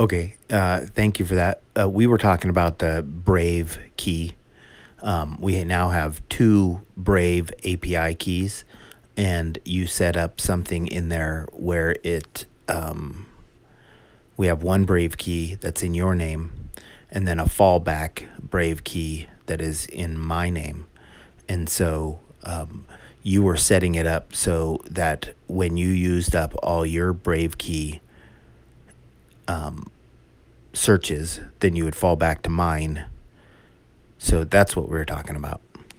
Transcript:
Okay, thank you for that. We were talking about the Brave key. We now have two Brave API keys, and you set up something in there where we have one Brave key that's in your name, and then a fallback Brave key that is in my name. And so you were setting it up so that when you used up all your Brave key searches, then you would fall back to mine. So that's what we were talking about.